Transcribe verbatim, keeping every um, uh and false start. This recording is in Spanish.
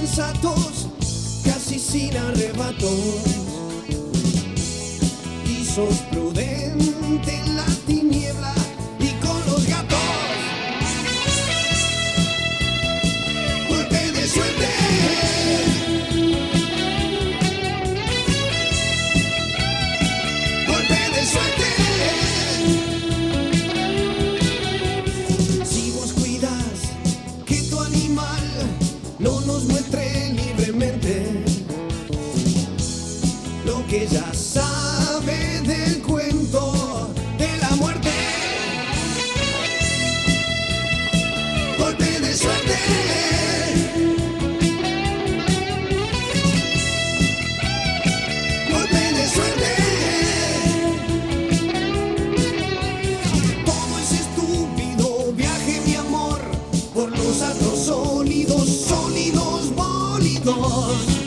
sensatos, casi sin arrebatos. Y sos prudente en la tiniebla y con los gatos. Golpe de suerte. Golpe de suerte. Si vos cuidas que tu animal no nos muestre libremente lo que ya sabe del cuento de la muerte. Golpe de suerte. Golpe de suerte. Todo ese estúpido viaje, mi amor, por los astros sólidos, sólidos bólidos.